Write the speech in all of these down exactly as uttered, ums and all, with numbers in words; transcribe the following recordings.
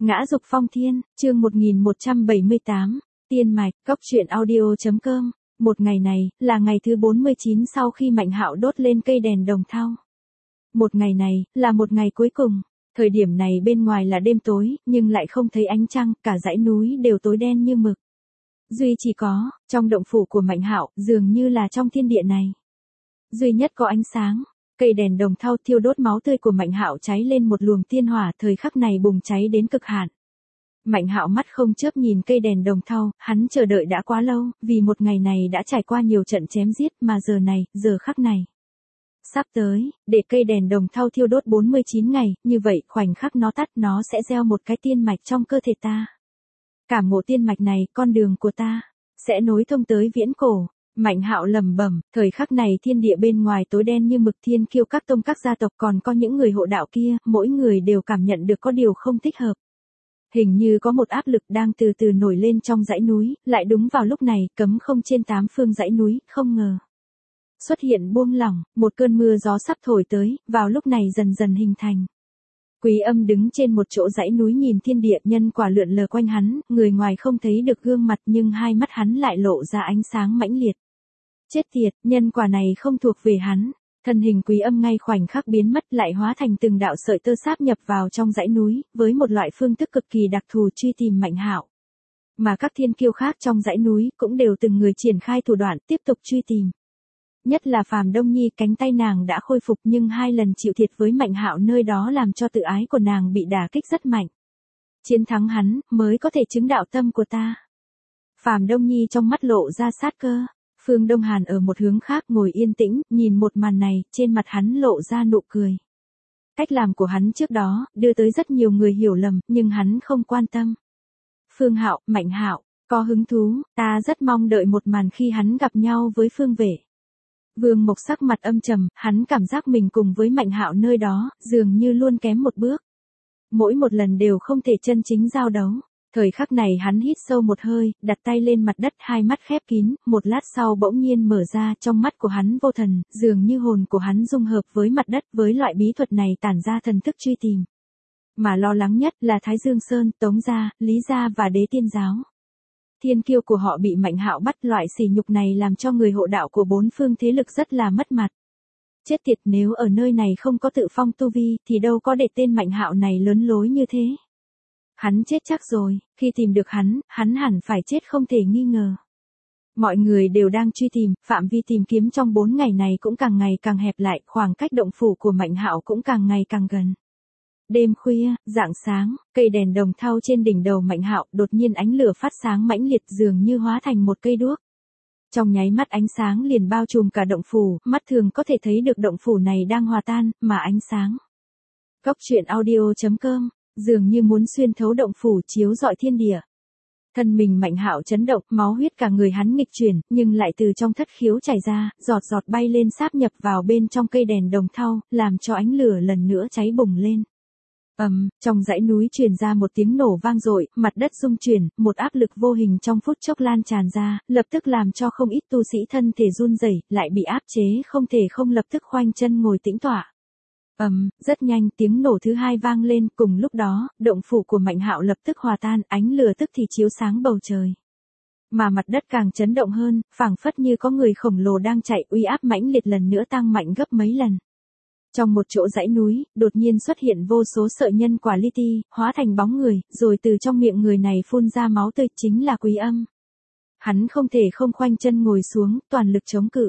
Ngã dục phong thiên, chương một nghìn một trăm bảy mươi tám, tiên mạch, cốc truyện audio.com. Một ngày này, là ngày thứ bốn mươi chín sau khi Mạnh Hạo đốt lên cây đèn đồng thau. Một ngày này, là một ngày cuối cùng. Thời điểm này bên ngoài là đêm tối, nhưng lại không thấy ánh trăng, cả dãy núi đều tối đen như mực. Duy chỉ có, trong động phủ của Mạnh Hạo, dường như là trong thiên địa này. Duy nhất có ánh sáng. Cây đèn đồng thau thiêu đốt máu tươi của Mạnh Hạo cháy lên một luồng tiên hỏa, thời khắc này bùng cháy đến cực hạn. Mạnh Hạo mắt không chớp nhìn cây đèn đồng thau, hắn chờ đợi đã quá lâu, vì một ngày này đã trải qua nhiều trận chém giết, mà giờ này, giờ khắc này sắp tới, để cây đèn đồng thau thiêu đốt bốn mươi chín ngày, như vậy khoảnh khắc nó tắt, nó sẽ gieo một cái tiên mạch trong cơ thể ta. Cảm ngộ tiên mạch này, con đường của ta sẽ nối thông tới viễn cổ. Mạnh Hạo lẩm bẩm, thời khắc này thiên địa bên ngoài tối đen như mực, thiên kiêu các tông các gia tộc còn có những người hộ đạo kia, mỗi người đều cảm nhận được có điều không thích hợp. Hình như có một áp lực đang từ từ nổi lên trong dãy núi, lại đúng vào lúc này, cấm không trên tám phương dãy núi, không ngờ xuất hiện buông lỏng, một cơn mưa gió sắp thổi tới, vào lúc này dần dần hình thành. Quý Âm đứng trên một chỗ dãy núi nhìn thiên địa, nhân quả lượn lờ quanh hắn, người ngoài không thấy được gương mặt nhưng hai mắt hắn lại lộ ra ánh sáng mãnh liệt. Chết tiệt, nhân quả này không thuộc về hắn. Thân hình Quý Âm ngay khoảnh khắc biến mất, lại hóa thành từng đạo sợi tơ sáp nhập vào trong dãy núi, với một loại phương thức cực kỳ đặc thù truy tìm Mạnh Hạo. Mà các thiên kiêu khác trong dãy núi cũng đều từng người triển khai thủ đoạn tiếp tục truy tìm. Nhất là Phàm Đông Nhi, cánh tay nàng đã khôi phục nhưng hai lần chịu thiệt với Mạnh Hạo nơi đó làm cho tự ái của nàng bị đả kích rất mạnh. Chiến thắng hắn mới có thể chứng đạo tâm của ta. Phàm Đông Nhi trong mắt lộ ra sát cơ. Phương Đông Hàn ở một hướng khác ngồi yên tĩnh, nhìn một màn này, trên mặt hắn lộ ra nụ cười. Cách làm của hắn trước đó, đưa tới rất nhiều người hiểu lầm, nhưng hắn không quan tâm. Phương Hạo, Mạnh Hạo, có hứng thú, ta rất mong đợi một màn khi hắn gặp nhau với Phương Vệ. Vương Mộc sắc mặt âm trầm, hắn cảm giác mình cùng với Mạnh Hạo nơi đó, dường như luôn kém một bước. Mỗi một lần đều không thể chân chính giao đấu. Thời khắc này hắn hít sâu một hơi, đặt tay lên mặt đất, hai mắt khép kín, một lát sau bỗng nhiên mở ra, trong mắt của hắn vô thần, dường như hồn của hắn dung hợp với mặt đất, với loại bí thuật này tản ra thần thức truy tìm. Mà lo lắng nhất là Thái Dương Sơn, Tống Gia, Lý Gia và Đế Tiên Giáo. Thiên kiêu của họ bị Mạnh Hạo bắt, loại sỉ nhục này làm cho người hộ đạo của bốn phương thế lực rất là mất mặt. Chết tiệt, nếu ở nơi này không có tự phong tu vi, thì đâu có để tên Mạnh Hạo này lớn lối như thế. Hắn chết chắc rồi, khi tìm được hắn, hắn hẳn phải chết không thể nghi ngờ. Mọi người đều đang truy tìm, phạm vi tìm kiếm trong bốn ngày này cũng càng ngày càng hẹp lại, khoảng cách động phủ của Mạnh Hạo cũng càng ngày càng gần. Đêm khuya, rạng sáng, cây đèn đồng thau trên đỉnh đầu Mạnh Hạo đột nhiên ánh lửa phát sáng mãnh liệt, dường như hóa thành một cây đuốc. Trong nháy mắt ánh sáng liền bao trùm cả động phủ, mắt thường có thể thấy được động phủ này đang hòa tan, mà ánh sáng. Cốc truyện audio.com, dường như muốn xuyên thấu động phủ chiếu rọi thiên địa. Thân mình Mạnh Hạo chấn động, máu huyết cả người hắn nghịch chuyển, nhưng lại từ trong thất khiếu chảy ra, giọt giọt bay lên sáp nhập vào bên trong cây đèn đồng thau, làm cho ánh lửa lần nữa cháy bùng lên. Ầm, um, trong dãy núi truyền ra một tiếng nổ vang dội, mặt đất rung chuyển, một áp lực vô hình trong phút chốc lan tràn ra, lập tức làm cho không ít tu sĩ thân thể run rẩy, lại bị áp chế không thể không lập tức khoanh chân ngồi tĩnh tọa. Ầm, um, rất nhanh tiếng nổ thứ hai vang lên, cùng lúc đó, động phủ của Mạnh Hạo lập tức hòa tan, ánh lửa tức thì chiếu sáng bầu trời. Mà mặt đất càng chấn động hơn, phảng phất như có người khổng lồ đang chạy, uy áp mãnh liệt lần nữa tăng mạnh gấp mấy lần. Trong một chỗ dãy núi, đột nhiên xuất hiện vô số sợi nhân quả li ti, hóa thành bóng người, rồi từ trong miệng người này phun ra máu tươi, chính là Quý Âm. Hắn không thể không khoanh chân ngồi xuống, toàn lực chống cự.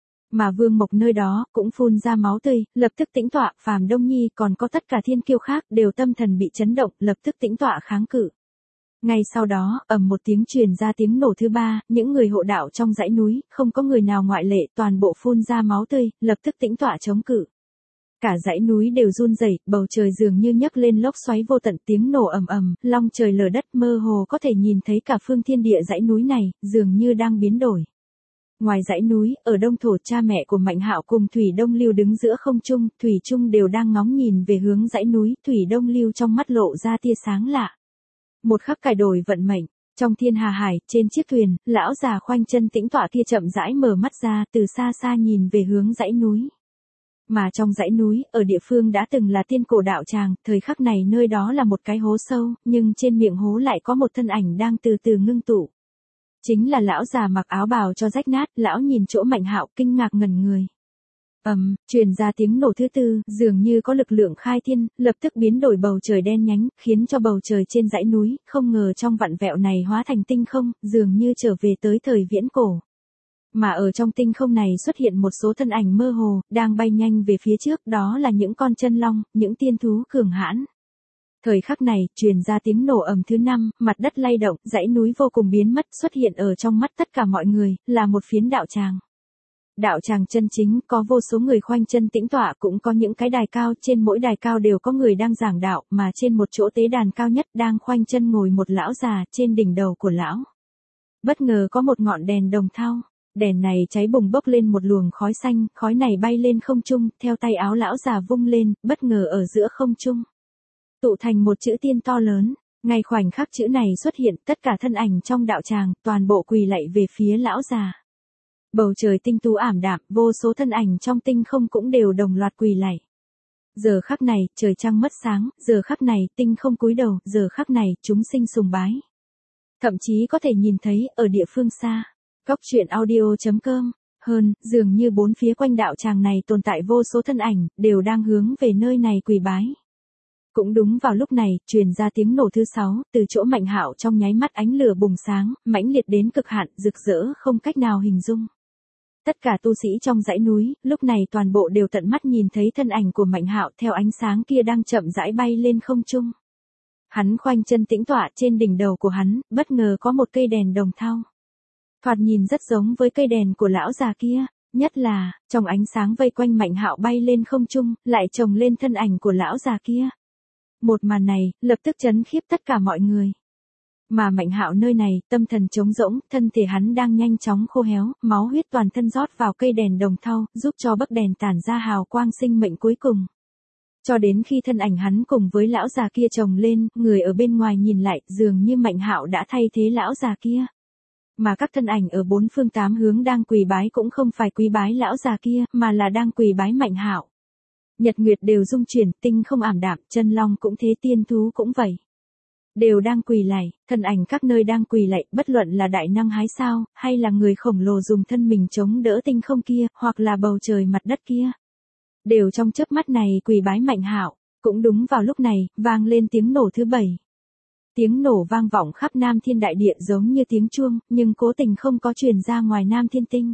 Mà Vương Mộc nơi đó cũng phun ra máu tươi, lập tức tĩnh tọa, Phàm Đông Nhi còn có tất cả thiên kiêu khác đều tâm thần bị chấn động, lập tức tĩnh tọa kháng cự. Ngay sau đó, ầm một tiếng truyền ra tiếng nổ thứ ba, những người hộ đạo trong dãy núi, không có người nào ngoại lệ, toàn bộ phun ra máu tươi, lập tức tĩnh tọa chống cự. Cả dãy núi đều run rẩy, bầu trời dường như nhấc lên lốc xoáy vô tận, tiếng nổ ầm ầm, long trời lở đất, mơ hồ có thể nhìn thấy cả phương thiên địa dãy núi này, dường như đang biến đổi. Ngoài dãy núi, ở Đông Thổ, cha mẹ của Mạnh Hạo cùng Thủy Đông Lưu đứng giữa không trung, Thủy Trung đều đang ngóng nhìn về hướng dãy núi, Thủy Đông Lưu trong mắt lộ ra tia sáng lạ. Một khắc cải đổi vận mệnh. Trong thiên hà hải, trên chiếc thuyền, lão già khoanh chân tĩnh tọa kia chậm rãi mở mắt ra, từ xa xa nhìn về hướng dãy núi. Mà trong dãy núi, ở địa phương đã từng là tiên cổ đạo tràng, thời khắc này nơi đó là một cái hố sâu, nhưng trên miệng hố lại có một thân ảnh đang từ từ ngưng tụ. Chính là lão già mặc áo bào cho rách nát, lão nhìn chỗ Mạnh Hạo kinh ngạc ngẩn người. Ầm, um, truyền ra tiếng nổ thứ tư, dường như có lực lượng khai thiên, lập tức biến đổi bầu trời đen nhánh, khiến cho bầu trời trên dãy núi, không ngờ trong vặn vẹo này hóa thành tinh không, dường như trở về tới thời viễn cổ. Mà ở trong tinh không này xuất hiện một số thân ảnh mơ hồ, đang bay nhanh về phía trước, đó là những con chân long, những tiên thú cường hãn. Thời khắc này, truyền ra tiếng nổ ầm thứ năm, mặt đất lay động, dãy núi vô cùng biến mất, xuất hiện ở trong mắt tất cả mọi người, là một phiến đạo tràng. Đạo tràng chân chính, có vô số người khoanh chân tĩnh tọa, cũng có những cái đài cao, trên mỗi đài cao đều có người đang giảng đạo, mà trên một chỗ tế đàn cao nhất đang khoanh chân ngồi một lão già, trên đỉnh đầu của lão. Bất ngờ có một ngọn đèn đồng thau. Đèn này cháy bùng bốc lên một luồng khói xanh, khói này bay lên không trung, theo tay áo lão già vung lên, bất ngờ ở giữa không trung. Tụ thành một chữ tiên to lớn, ngay khoảnh khắc chữ này xuất hiện, tất cả thân ảnh trong đạo tràng, toàn bộ quỳ lạy về phía lão già. Bầu trời tinh tú ảm đạm, vô số thân ảnh trong tinh không cũng đều đồng loạt quỳ lạy. Giờ khắc này, trời trăng mất sáng, giờ khắc này, tinh không cúi đầu, giờ khắc này, chúng sinh sùng bái. Thậm chí có thể nhìn thấy, ở địa phương xa. Góc truyện audio chấm com, hơn, dường như bốn phía quanh đạo tràng này tồn tại vô số thân ảnh, đều đang hướng về nơi này quỳ bái. Cũng đúng vào lúc này, truyền ra tiếng nổ thứ sáu, từ chỗ Mạnh Hạo trong nháy mắt ánh lửa bùng sáng, mãnh liệt đến cực hạn, rực rỡ không cách nào hình dung. Tất cả tu sĩ trong dãy núi, lúc này toàn bộ đều tận mắt nhìn thấy thân ảnh của Mạnh Hạo theo ánh sáng kia đang chậm rãi bay lên không trung. Hắn khoanh chân tĩnh tọa, trên đỉnh đầu của hắn, bất ngờ có một cây đèn đồng thau. Thoạt nhìn rất giống với cây đèn của lão già kia, nhất là, trong ánh sáng vây quanh Mạnh Hạo bay lên không trung, lại chồng lên thân ảnh của lão già kia. Một màn này, lập tức chấn khiếp tất cả mọi người. Mà Mạnh Hạo nơi này, tâm thần trống rỗng, thân thể hắn đang nhanh chóng khô héo, máu huyết toàn thân rót vào cây đèn đồng thau, giúp cho bấc đèn tản ra hào quang sinh mệnh cuối cùng. Cho đến khi thân ảnh hắn cùng với lão già kia chồng lên, người ở bên ngoài nhìn lại, dường như Mạnh Hạo đã thay thế lão già kia. Mà các thân ảnh ở bốn phương tám hướng đang quỳ bái cũng không phải quỳ bái lão già kia, mà là đang quỳ bái Mạnh Hạo. Nhật nguyệt đều rung chuyển, tinh không ảm đạm, chân long cũng thế, tiên thú cũng vậy. Đều đang quỳ lạy, thân ảnh các nơi đang quỳ lạy, bất luận là đại năng hái sao, hay là người khổng lồ dùng thân mình chống đỡ tinh không kia, hoặc là bầu trời mặt đất kia. Đều trong chớp mắt này quỳ bái Mạnh Hạo. Cũng đúng vào lúc này, vang lên tiếng nổ thứ bảy. Tiếng nổ vang vọng khắp Nam Thiên Đại Địa giống như tiếng chuông, nhưng cố tình không có truyền ra ngoài Nam Thiên Tinh.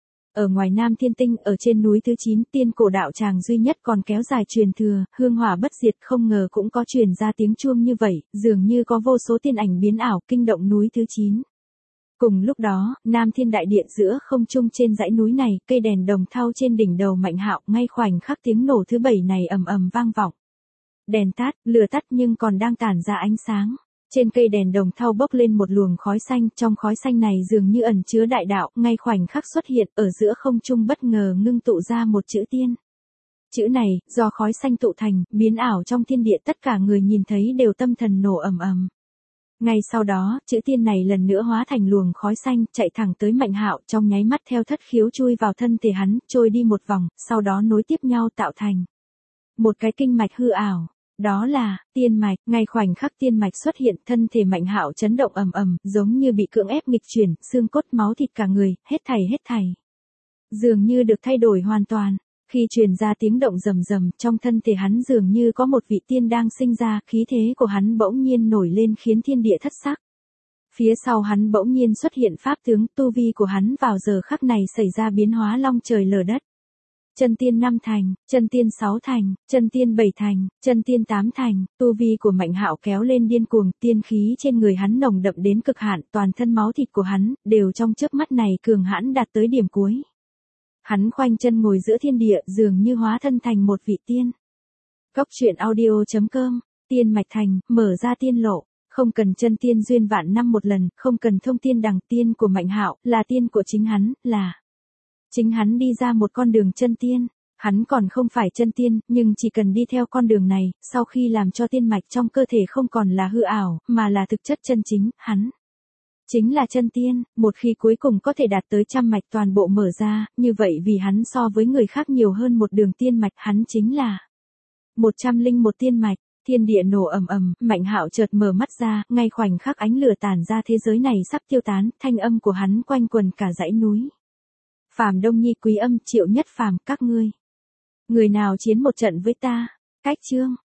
Ở ngoài Nam Thiên Tinh, ở trên núi thứ chín, tiên cổ đạo tràng duy nhất còn kéo dài truyền thừa, hương hỏa bất diệt, không ngờ cũng có truyền ra tiếng chuông như vậy, dường như có vô số tiên ảnh biến ảo, kinh động núi thứ chín. Cùng lúc đó, Nam Thiên Đại Địa giữa không trung trên dãy núi này, cây đèn đồng thau trên đỉnh đầu Mạnh Hạo, ngay khoảnh khắc tiếng nổ thứ bảy này ầm ầm vang vọng. Đèn tắt, lửa tắt nhưng còn đang tản ra ánh sáng. Trên cây đèn đồng thau bốc lên một luồng khói xanh, trong khói xanh này dường như ẩn chứa đại đạo, ngay khoảnh khắc xuất hiện, ở giữa không trung bất ngờ ngưng tụ ra một chữ tiên. Chữ này, do khói xanh tụ thành, biến ảo trong thiên địa, tất cả người nhìn thấy đều tâm thần nổ ầm ầm. Ngay sau đó, chữ tiên này lần nữa hóa thành luồng khói xanh, chạy thẳng tới Mạnh Hạo, trong nháy mắt theo thất khiếu chui vào thân thể hắn, trôi đi một vòng, sau đó nối tiếp nhau tạo thành một cái kinh mạch hư ảo. Đó là tiên mạch, ngay khoảnh khắc tiên mạch xuất hiện, thân thể Mạnh Hạo chấn động ầm ầm, giống như bị cưỡng ép nghịch chuyển, xương cốt máu thịt cả người, hết thảy hết thảy. Dường như được thay đổi hoàn toàn. Khi truyền ra tiếng động rầm rầm, trong thân thể hắn dường như có một vị tiên đang sinh ra, khí thế của hắn bỗng nhiên nổi lên khiến thiên địa thất sắc. Phía sau hắn bỗng nhiên xuất hiện pháp tướng, tu vi của hắn vào giờ khắc này xảy ra biến hóa long trời lở đất. Chân tiên năm thành, chân tiên sáu thành, chân tiên bảy thành, chân tiên tám thành, tu vi của Mạnh Hạo kéo lên điên cuồng, tiên khí trên người hắn nồng đậm đến cực hạn, toàn thân máu thịt của hắn đều trong chớp mắt này cường hãn đạt tới điểm cuối. Hắn khoanh chân ngồi giữa thiên địa, dường như hóa thân thành một vị tiên. Góc truyện audio chấm com, tiên mạch thành, mở ra tiên lộ, không cần chân tiên duyên vạn năm một lần, không cần thông tiên đằng, tiên của Mạnh Hạo là tiên của chính hắn, là chính hắn đi ra một con đường chân tiên. Hắn còn không phải chân tiên, nhưng chỉ cần đi theo con đường này, sau khi làm cho tiên mạch trong cơ thể không còn là hư ảo, mà là thực chất chân chính, hắn Chính là chân tiên, một khi cuối cùng có thể đạt tới trăm mạch toàn bộ mở ra, như vậy vì hắn so với người khác nhiều hơn một đường tiên mạch, hắn chính là một trăm linh một tiên mạch. Thiên địa nổ ầm ầm, Mạnh Hạo chợt mở mắt ra, ngay khoảnh khắc ánh lửa tản ra thế giới này sắp tiêu tán, thanh âm của hắn quanh quần cả dãy núi. Phàm Đông Nhi, Quý Âm, Triệu Nhất Phàm, các ngươi, người nào chiến một trận với ta? Cách chương